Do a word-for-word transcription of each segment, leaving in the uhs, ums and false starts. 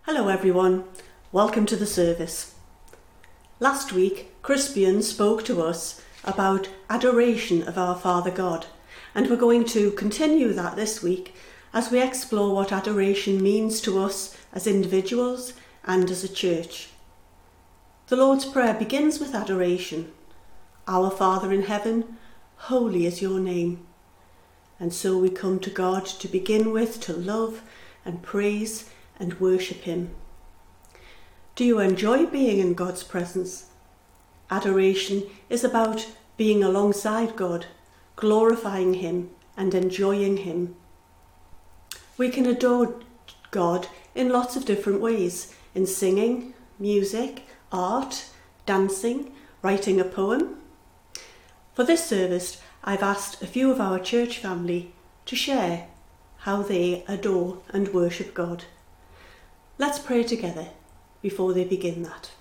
Hello everyone, welcome to the service. Last week, Crispian spoke to us about adoration of our Father God, and we're going to continue that this week as we explore what adoration means to us as individuals and as a church. The Lord's Prayer begins with adoration. Our Father in heaven, holy is your name. And so we come to God to begin with, to love and praise and worship him. Do you enjoy being in God's presence? Adoration is about being alongside God, glorifying him and enjoying him. We can adore God in lots of different ways, in singing, music, art, dancing, writing a poem. For this service, I've asked a few of our church family to share how they adore and worship God. Let's pray together before they begin that.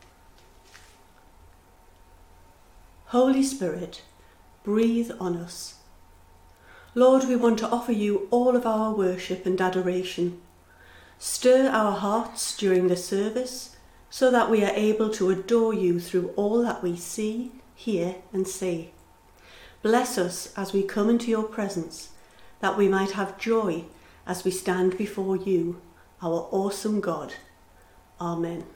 Holy Spirit, breathe on us. Lord, we want to offer you all of our worship and adoration. Stir our hearts during the service so that we are able to adore you through all that we see, hear and say. Bless us as we come into your presence, that we might have joy as we stand before you, our awesome God. Amen.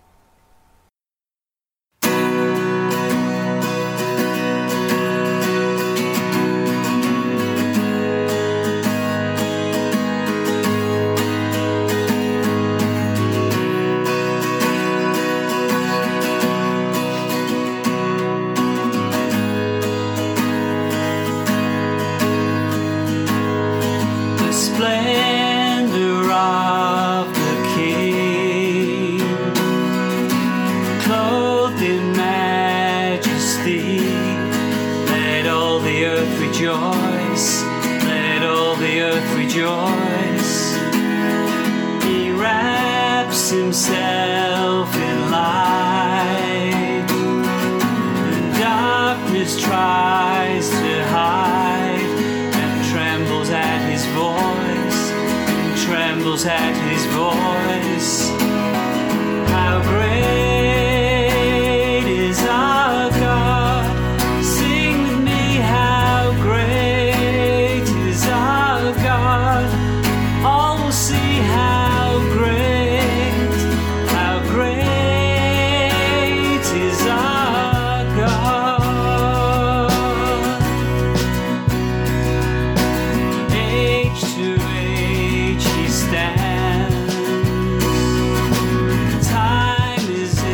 Himself in light, and darkness tries to hide, and trembles at his voice, and trembles at his voice. How great is our God? Sing with me, how great is our God? All will see how great. Time is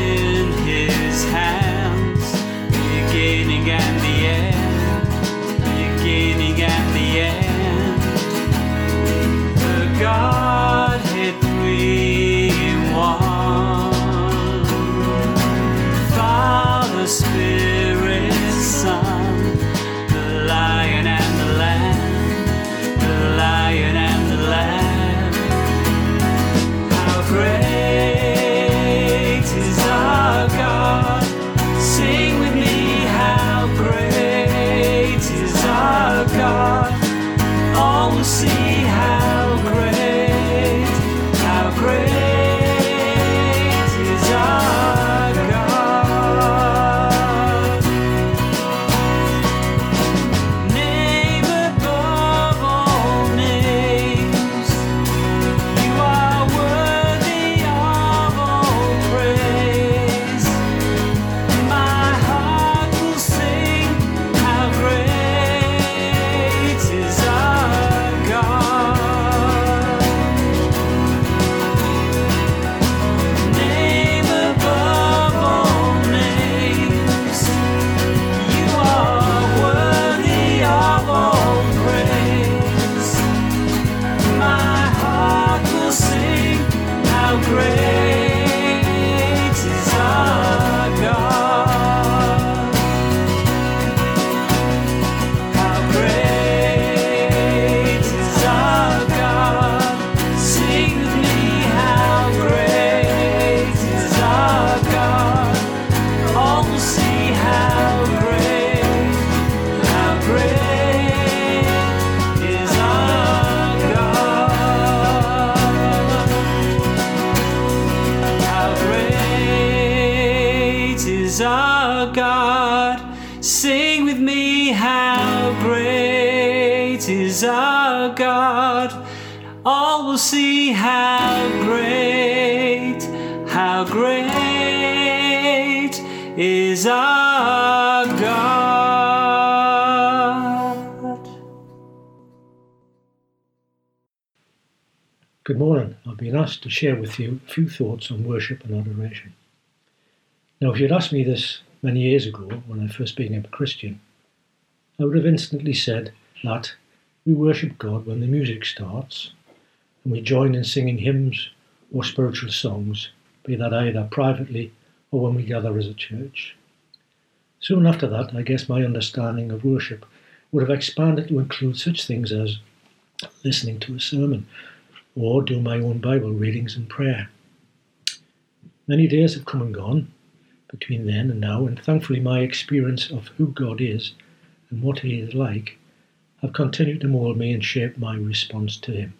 is our God. All will see how great, how great is our God. Good morning. I've been asked to share with you a few thoughts on worship and adoration. Now, if you'd asked me this many years ago, when I first became a Christian, I would have instantly said that we worship God when the music starts and we join in singing hymns or spiritual songs, be that either privately or when we gather as a church. Soon after that, I guess my understanding of worship would have expanded to include such things as listening to a sermon or do my own Bible readings and prayer. Many days have come and gone between then and now, and thankfully my experience of who God is and what he is like have continued to mould me and shape my response to him.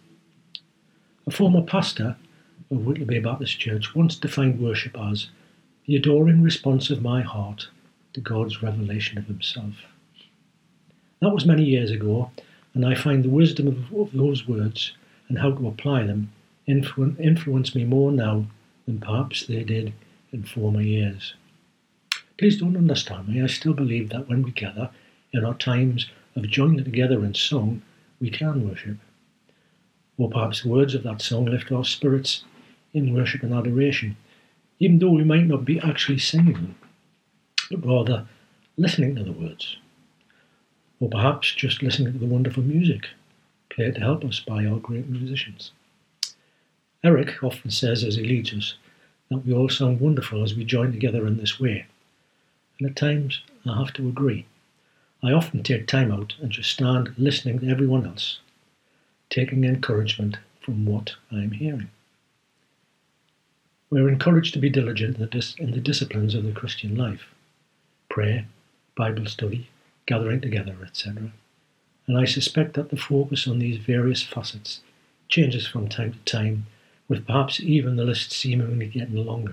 A former pastor of Whittleby Baptist Church once defined worship as the adoring response of my heart to God's revelation of himself. That was many years ago, and I find the wisdom of, of those words and how to apply them influ- influence me more now than perhaps they did in former years. Please don't understand me. I still believe that when we gather in our times of joining together in song, we can worship. Or perhaps the words of that song lift our spirits in worship and adoration, even though we might not be actually singing them, but rather listening to the words. Or perhaps just listening to the wonderful music played to help us by our great musicians. Eric often says as he leads us that we all sound wonderful as we join together in this way. And at times I have to agree. I often take time out and just stand listening to everyone else, taking encouragement from what I am hearing. We're encouraged to be diligent in the, dis- in the disciplines of the Christian life: prayer, Bible study, gathering together, et cetera. And I suspect that the focus on these various facets changes from time to time, with perhaps even the list seemingly getting longer.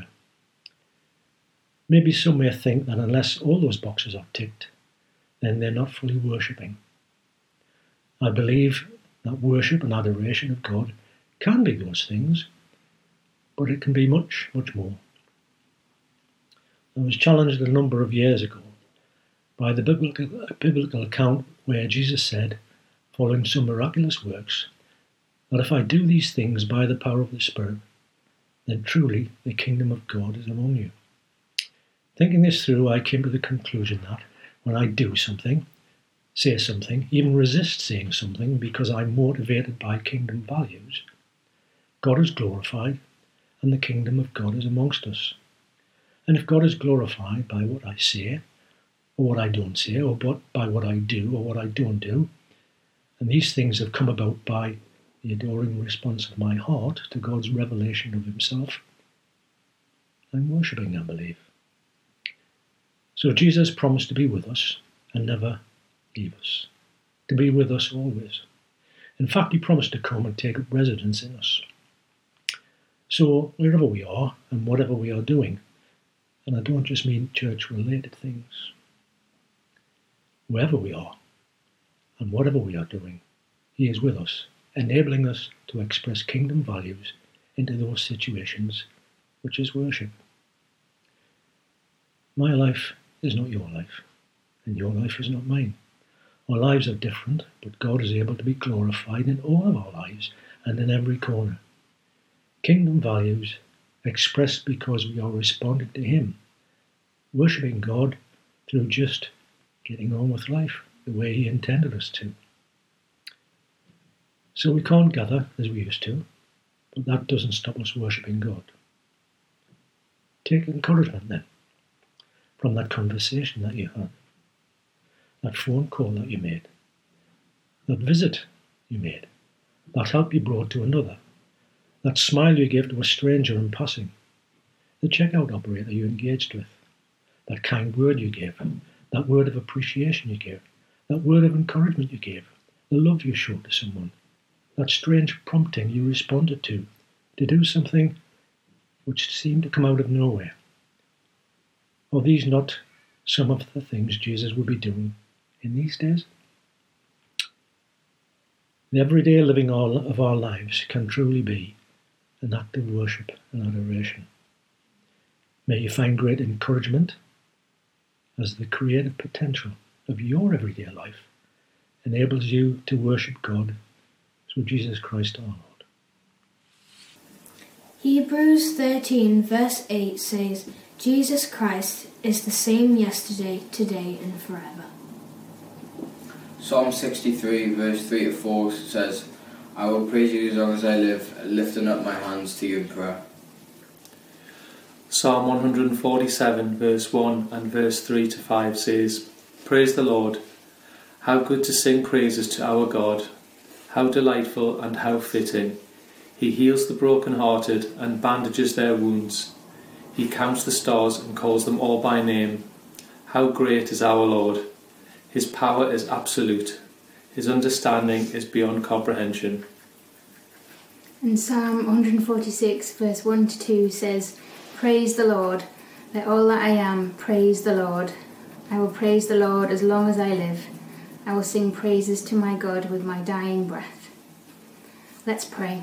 Maybe some may think that unless all those boxes are ticked, then they're not fully worshipping. I believe that worship and adoration of God can be those things, but it can be much, much more. I was challenged a number of years ago by the biblical, biblical account where Jesus said, following some miraculous works, that if I do these things by the power of the Spirit, then truly the kingdom of God is among you. Thinking this through, I came to the conclusion that when I do something, say something, even resist saying something because I'm motivated by kingdom values, God is glorified and the kingdom of God is amongst us. And if God is glorified by what I say, or what I don't say, or by what I do, or what I don't do, and these things have come about by the adoring response of my heart to God's revelation of himself, I'm worshipping, I believe. So Jesus promised to be with us and never leave us, to be with us always. In fact, he promised to come and take up residence in us. So wherever we are and whatever we are doing, and I don't just mean church-related things, wherever we are and whatever we are doing, he is with us, enabling us to express kingdom values into those situations, which is worship. My life is not your life, and your life is not mine. Our lives are different, but God is able to be glorified in all of our lives and in every corner. Kingdom values expressed because we are responding to him, worshipping God through just getting on with life the way he intended us to. So we can't gather as we used to, but that doesn't stop us worshipping God. Take encouragement then from that conversation that you had, that phone call that you made, that visit you made, that help you brought to another, that smile you gave to a stranger in passing, the checkout operator you engaged with, that kind word you gave, that word of appreciation you gave, that word of encouragement you gave, the love you showed to someone, that strange prompting you responded to, to do something which seemed to come out of nowhere. Are these not some of the things Jesus will be doing in these days? The everyday living of our lives can truly be an act of worship and adoration. May you find great encouragement as the creative potential of your everyday life enables you to worship God through Jesus Christ our Lord. Hebrews thirteen verse eight says, Jesus Christ is the same yesterday, today and forever. Psalm sixty-three verse three to four says, I will praise you as long as I live, lifting up my hands to you in prayer. Psalm one forty-seven verse one and verse three to five says, Praise the Lord. How good to sing praises to our God. How delightful and how fitting. He heals the broken-hearted and bandages their wounds. He counts the stars and calls them all by name. How great is our Lord. His power is absolute. His understanding is beyond comprehension. And Psalm one forty-six verse one to two says, Praise the Lord. Let all that I am praise the Lord. I will praise the Lord as long as I live. I will sing praises to my God with my dying breath. Let's pray.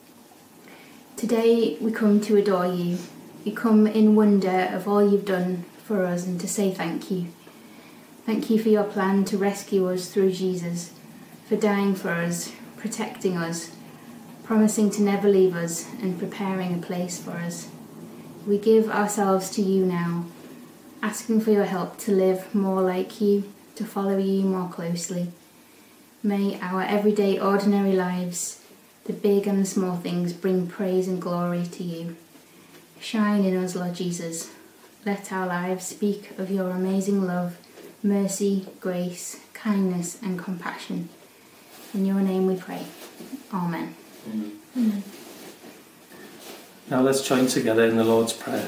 Today we come to adore you. We come in wonder of all you've done for us and to say thank you. Thank you for your plan to rescue us through Jesus, for dying for us, protecting us, promising to never leave us and preparing a place for us. We give ourselves to you now, asking for your help to live more like you, to follow you more closely. May our everyday ordinary lives, the big and the small things, bring praise and glory to you. Shine in us, Lord Jesus. Let our lives speak of your amazing love, mercy, grace, kindness and compassion. In your name we pray. Amen. Amen. Amen. Now let's join together in the Lord's Prayer.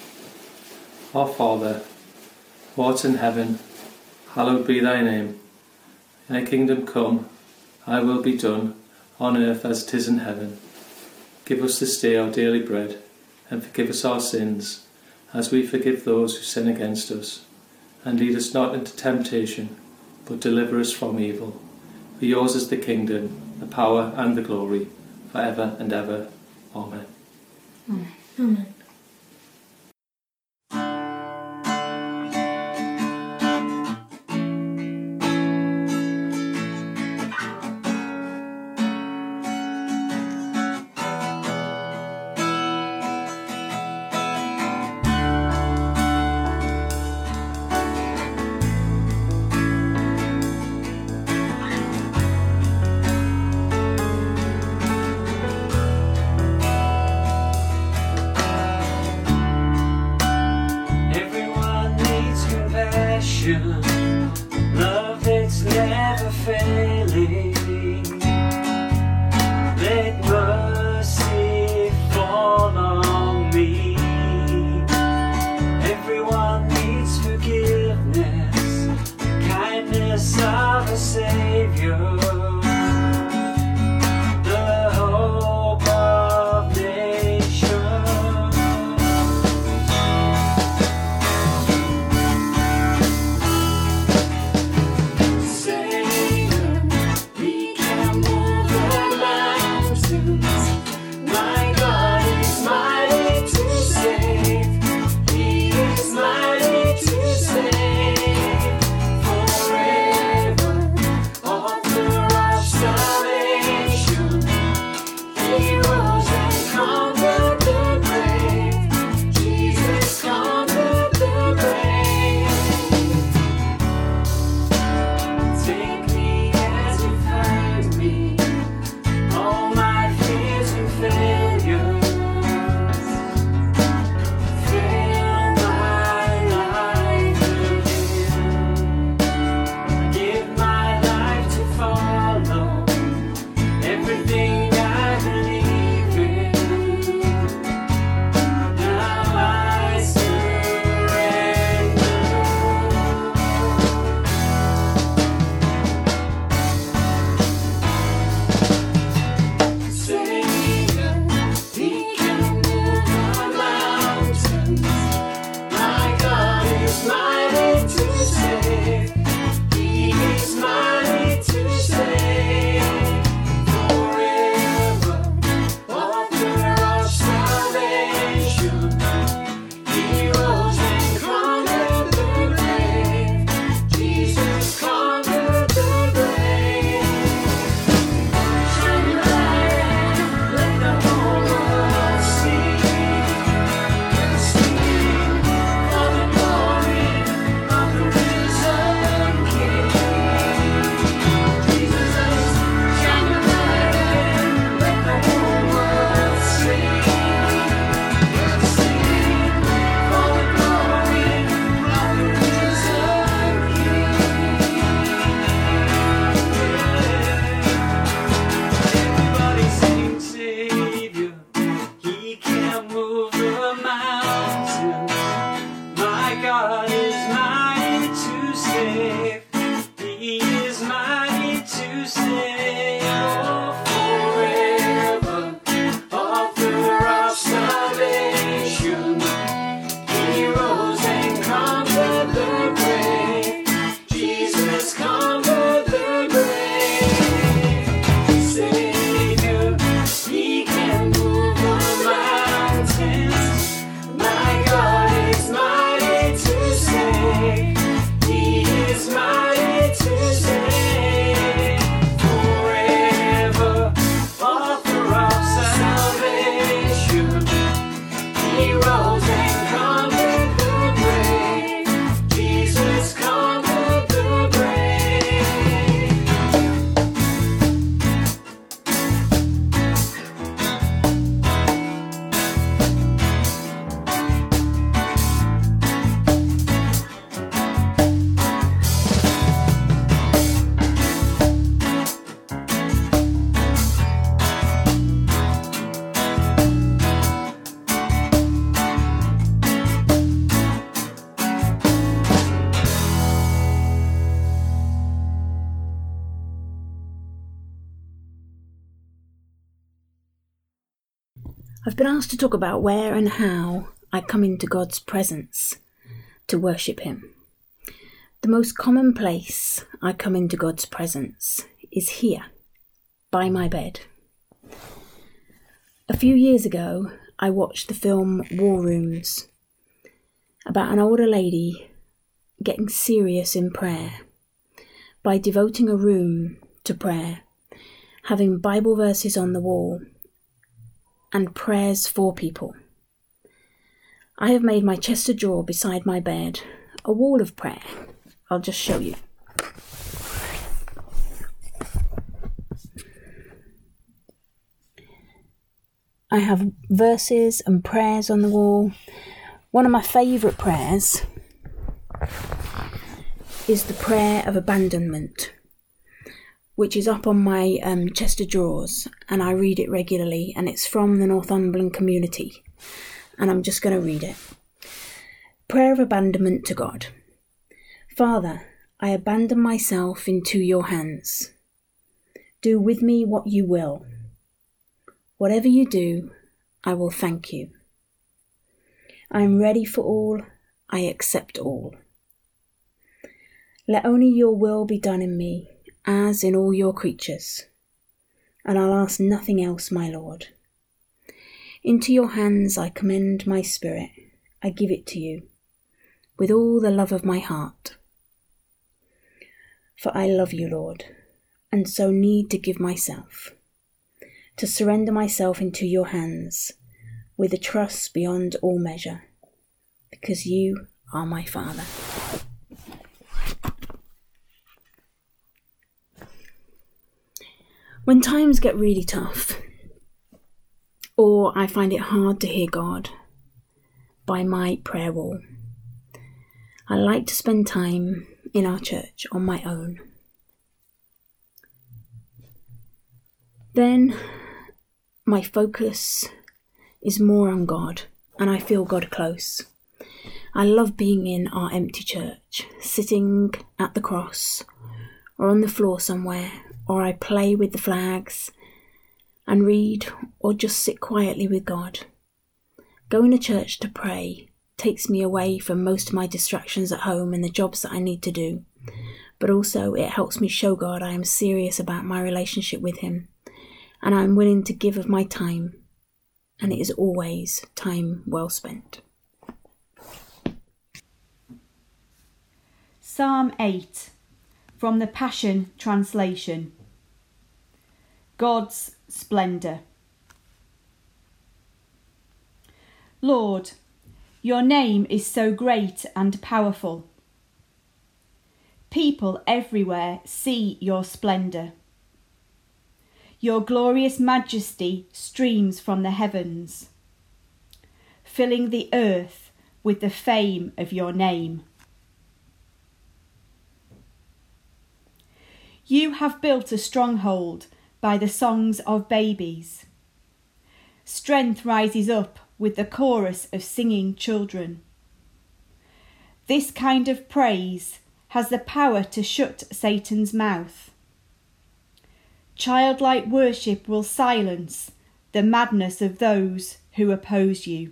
Our Father, who art in heaven, hallowed be thy name. Thy kingdom come, thy will be done, on earth as it is in heaven. Give us this day our daily bread, and forgive us our sins, as we forgive those who sin against us. And lead us not into temptation, but deliver us from evil. For yours is the kingdom, the power and the glory, for ever and ever. Amen. Amen. Amen. I've been asked to talk about where and how I come into God's presence to worship Him. The most common place I come into God's presence is here, by my bed. A few years ago, I watched the film War Rooms, about an older lady getting serious in prayer by devoting a room to prayer, having Bible verses on the wall and prayers for people. I have made my chest of drawer beside my bed a wall of prayer. I'll just show you. I have verses and prayers on the wall. One of my favourite prayers is the prayer of abandonment, which is up on my um, chest of drawers, and I read it regularly, and it's from the Northumberland community, and I'm just going to read it. Prayer of abandonment to God. Father, I abandon myself into your hands. Do with me what you will. Whatever you do, I will thank you. I am ready for all, I accept all. Let only your will be done in me, as in all your creatures, and I'll ask nothing else, my Lord. Into your hands I commend my spirit, I give it to you, with all the love of my heart. For I love you, Lord, and so need to give myself, to surrender myself into your hands, with a trust beyond all measure, because you are my Father. When times get really tough, or I find it hard to hear God by my prayer wall, I like to spend time in our church on my own. Then my focus is more on God, and I feel God close. I love being in our empty church, sitting at the cross or on the floor somewhere, or I play with the flags and read or just sit quietly with God. Going to church to pray takes me away from most of my distractions at home and the jobs that I need to do, but also it helps me show God I am serious about my relationship with Him, and I am willing to give of my time, and it is always time well spent. Psalm eight, from the Passion Translation. God's splendour. Lord, your name is so great and powerful. People everywhere see your splendour. Your glorious majesty streams from the heavens, filling the earth with the fame of your name. You have built a stronghold by the songs of babies. Strength rises up with the chorus of singing children. This kind of praise has the power to shut Satan's mouth. Childlike worship will silence the madness of those who oppose you.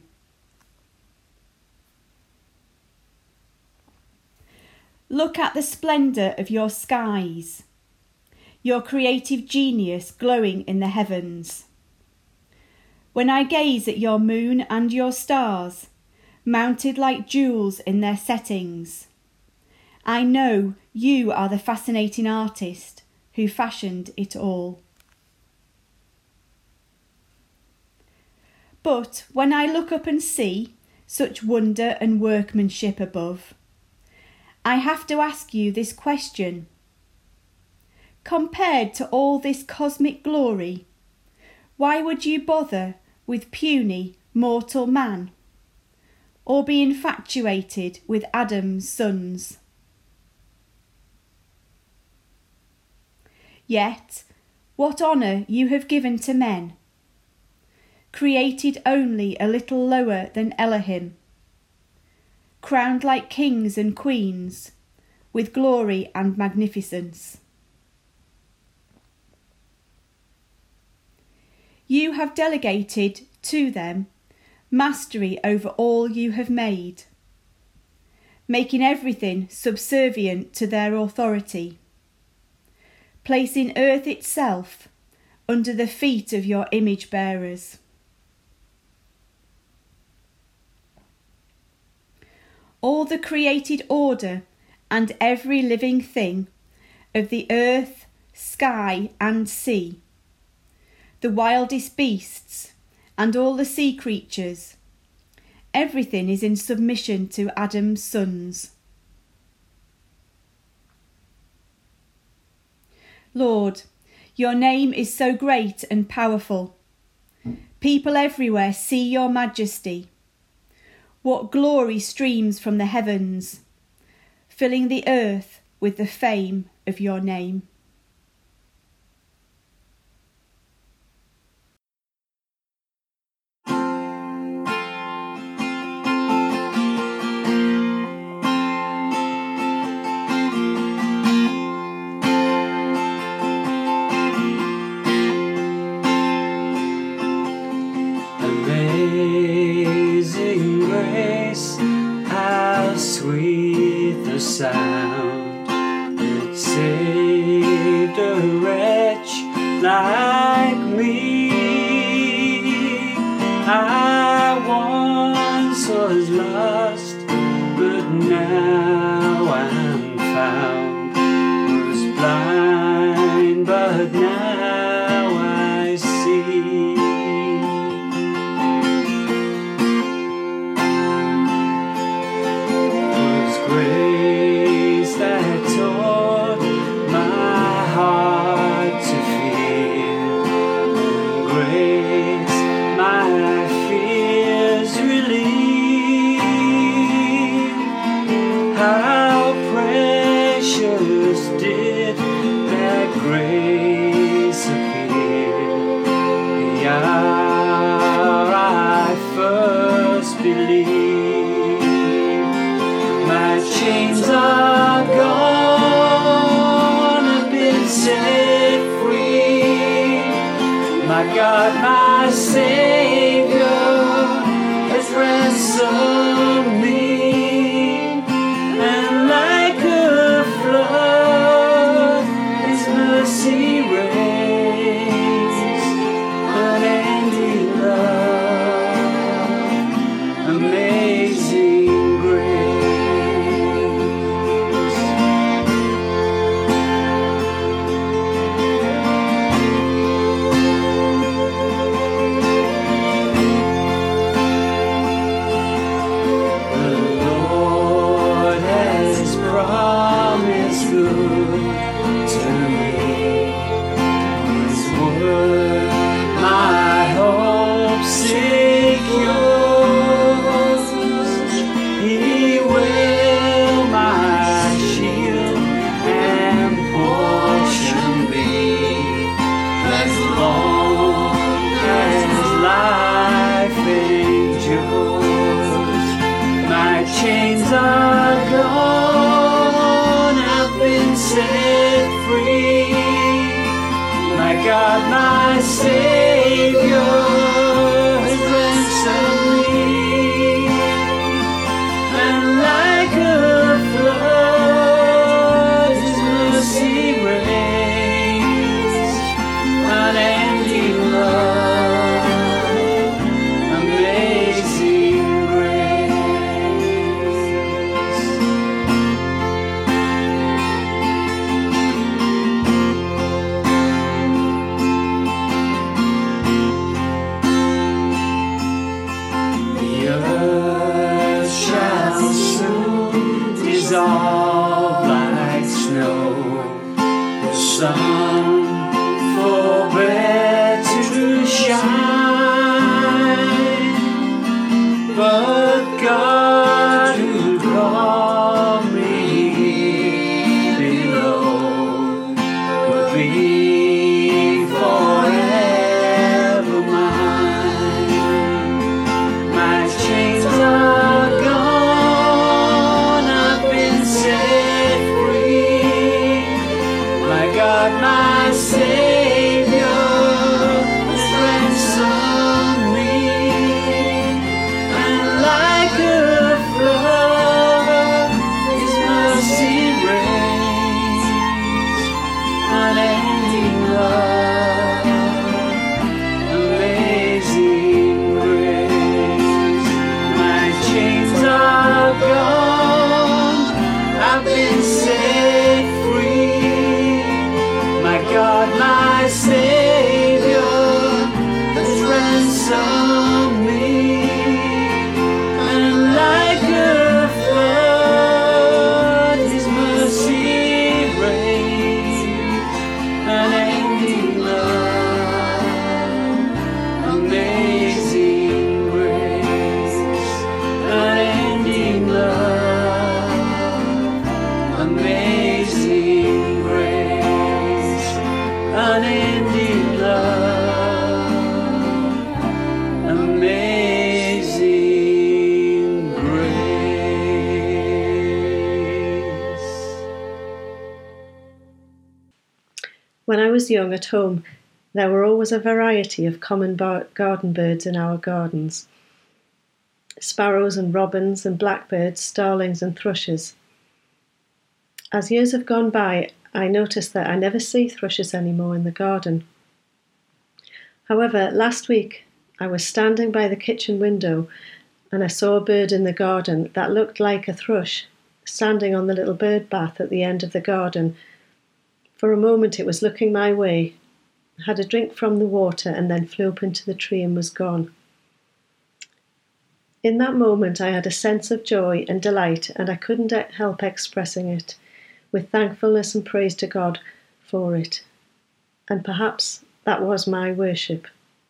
Look at the splendour of your skies, your creative genius glowing in the heavens. When I gaze at your moon and your stars, mounted like jewels in their settings, I know you are the fascinating artist who fashioned it all. But when I look up and see such wonder and workmanship above, I have to ask you this question. Compared to all this cosmic glory, why would you bother with puny mortal man, or be infatuated with Adam's sons? Yet, what honour you have given to men, created only a little lower than Elohim, crowned like kings and queens, with glory and magnificence. You have delegated to them mastery over all you have made, making everything subservient to their authority, placing earth itself under the feet of your image bearers. All the created order and every living thing of the earth, sky and sea, the wildest beasts and all the sea creatures, everything is in submission to Adam's sons. Lord, your name is so great and powerful. People everywhere see your majesty. What glory streams from the heavens, filling the earth with the fame of your name. Amazing grace, how sweet the sound that saved a wretch like me. I once was lost, but now I'm found. Was blind, but now I see. Grace that taught my heart to fear, grace my fears relieved. How precious did that grace appear the hour I first believed. My chains are gone, I've been set free. My God, my Savior has ransomed me. And like a flood, His mercy reigns, unending love, amazing grace. Chains are gone, I've been set free. My God, my Savior has ransomed me. And like a flood, His mercy reigns, unending love, amazing grace. Dissolve like snow, the sun forbear to shine, but God who called me below will be forever mine. My chains are gone, I've been set free. My God, my Savior has ransomed me. gone, I've been set free. My God, my Savior has ransomed me, and like a flood His mercy reigns, unending love, amazing grace, unending love, amazing grace, unending love, amazing grace. When I was young at home, there were always a variety of common bar- garden birds in our gardens. Sparrows and robins and blackbirds, starlings and thrushes. As years have gone by, I noticed that I never see thrushes anymore in the garden. However, last week I was standing by the kitchen window and I saw a bird in the garden that looked like a thrush, standing on the little bird bath at the end of the garden. For a moment it was looking my way, had a drink from the water and then flew up into the tree and was gone. In that moment I had a sense of joy and delight, and I couldn't help expressing it with thankfulness and praise to God for it. And perhaps that was my worship.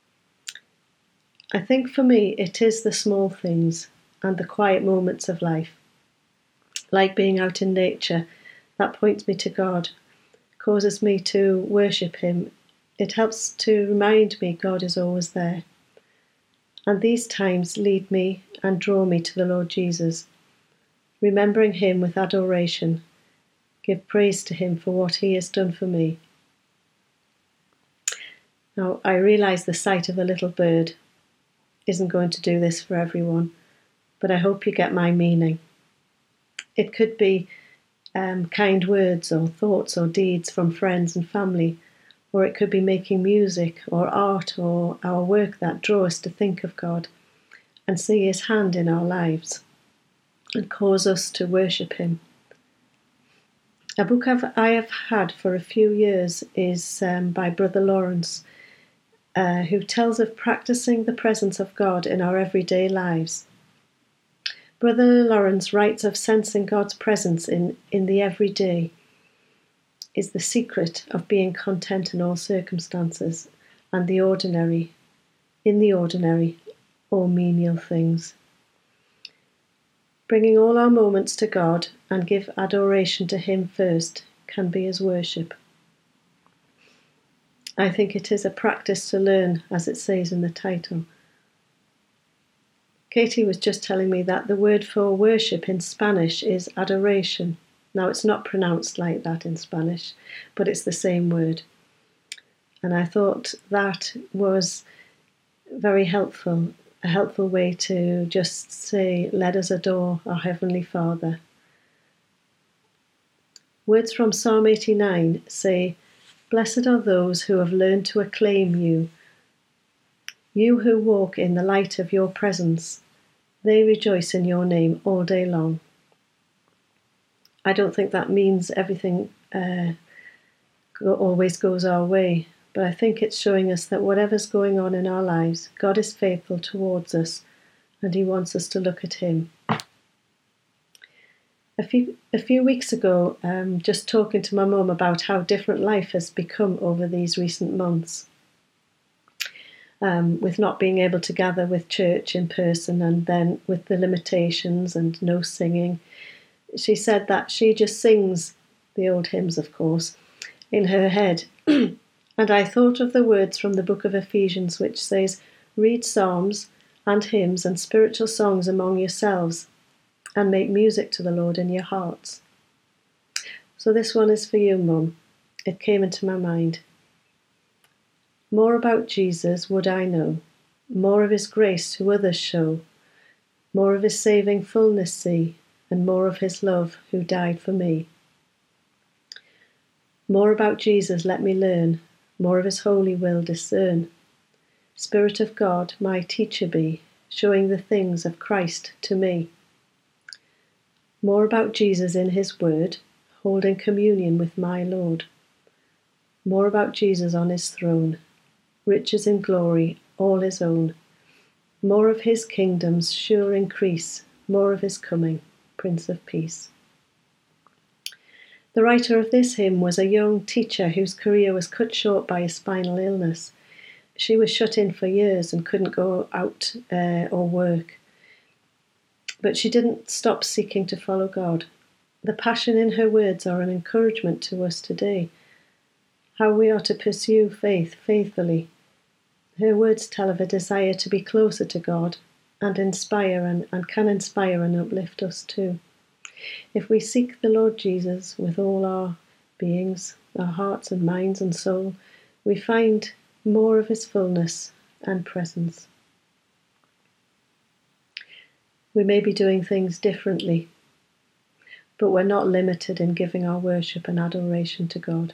I think for me it is the small things and the quiet moments of life, like being out in nature, that points me to God, causes me to worship Him. It helps to remind me God is always there. And these times lead me and draw me to the Lord Jesus, remembering Him with adoration, give praise to Him for what He has done for me. Now, I realise the sight of a little bird isn't going to do this for everyone, but I hope you get my meaning. It could be um, kind words or thoughts or deeds from friends and family, or it could be making music or art or our work that draw us to think of God and see His hand in our lives and cause us to worship Him. A book I've, I have had for a few years is um, by Brother Lawrence, uh, who tells of practicing the presence of God in our everyday lives. Brother Lawrence writes of sensing God's presence in, in the everyday is the secret of being content in all circumstances and the ordinary, in the ordinary or menial things. Bringing all our moments to God and give adoration to Him first can be His worship. I think it is a practice to learn, as it says in the title. Katie was just telling me that the word for worship in Spanish is adoration. Now, it's not pronounced like that in Spanish, but it's the same word. And I thought that was very helpful, a helpful way to just say, let us adore our Heavenly Father. Words from Psalm eighty-nine say, blessed are those who have learned to acclaim you, you who walk in the light of your presence. They rejoice in your name all day long. I don't think that means everything uh, go, always goes our way, but I think it's showing us that whatever's going on in our lives, God is faithful towards us and He wants us to look at Him. A few, a few weeks ago, um, just talking to my mum about how different life has become over these recent months, um, with not being able to gather with church in person and then with the limitations and no singing. She said that she just sings the old hymns, of course, in her head. And I thought of the words from the book of Ephesians, which says, read psalms and hymns and spiritual songs among yourselves and make music to the Lord in your hearts. So this one is for you, Mum. It came into my mind. More about Jesus would I know, more of His grace to others show, more of His saving fullness see, and more of His love who died for me. More about Jesus let me learn, more of His holy will discern. Spirit of God, my teacher be, showing the things of Christ to me. More about Jesus in his word, holding communion with my Lord. More about Jesus on his throne, riches in glory, all his own. More of his kingdom's sure increase, more of his coming, Prince of Peace. The writer of this hymn was a young teacher whose career was cut short by a spinal illness. She was shut in for years and couldn't go out uh, or work. But she didn't stop seeking to follow God. The passion in her words are an encouragement to us today, how we are to pursue faith faithfully. Her words tell of a desire to be closer to God and inspire and, and can inspire and uplift us too. If we seek the Lord Jesus with all our beings, our hearts and minds and soul, we find more of his fullness and presence. We may be doing things differently, but we're not limited in giving our worship and adoration to God.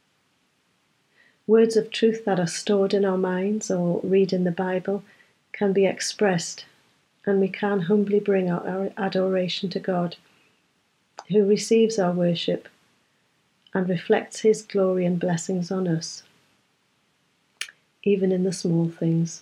Words of truth that are stored in our minds or read in the Bible can be expressed, and we can humbly bring our, our adoration to God, who receives our worship and reflects his glory and blessings on us, even in the small things.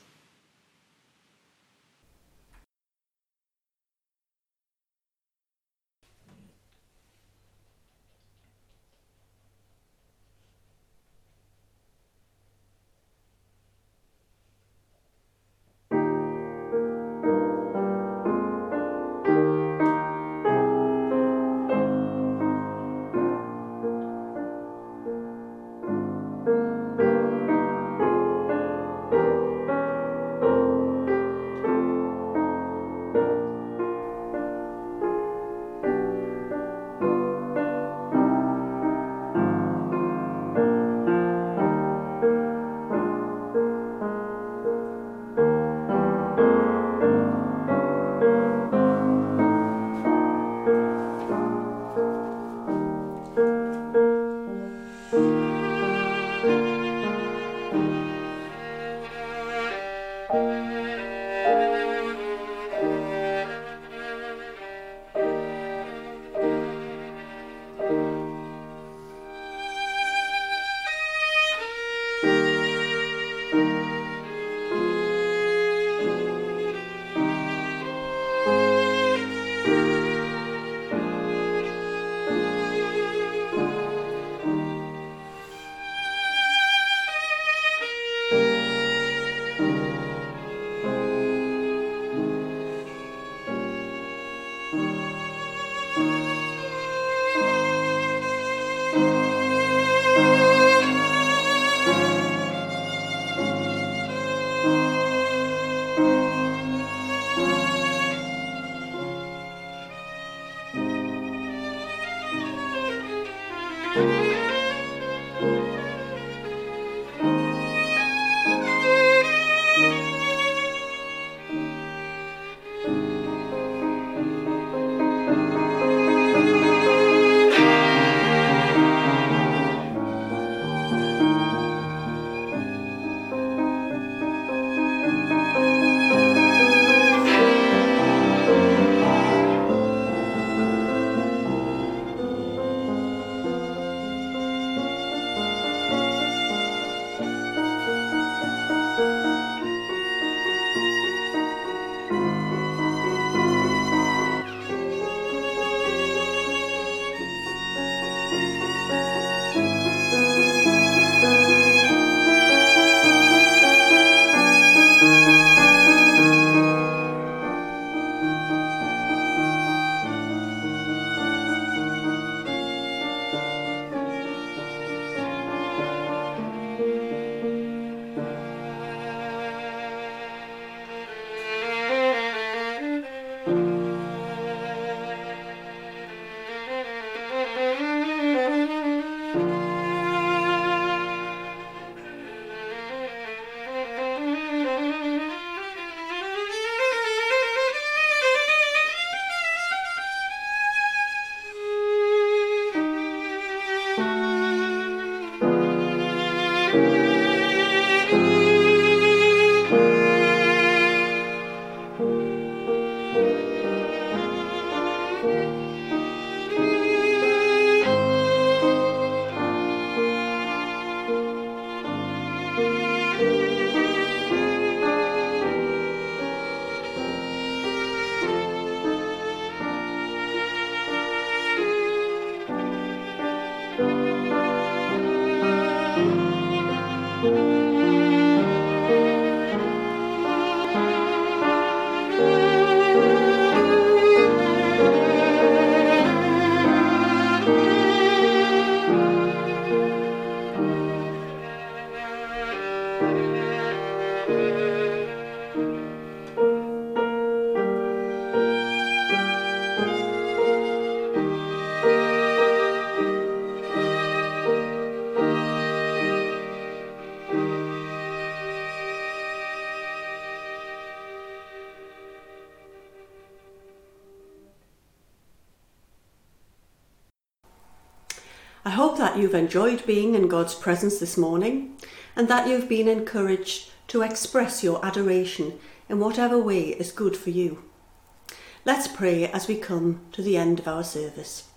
I hope that you've enjoyed being in God's presence this morning and that you've been encouraged to express your adoration in whatever way is good for you. Let's pray as we come to the end of our service.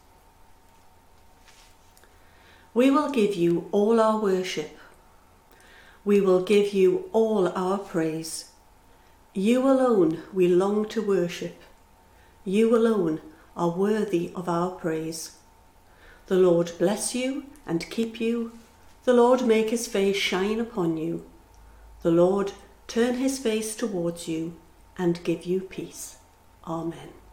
We will give you all our worship. We will give you all our praise. You alone we long to worship. You alone are worthy of our praise. The Lord bless you and keep you. The Lord make his face shine upon you. The Lord turn his face towards you and give you peace. Amen.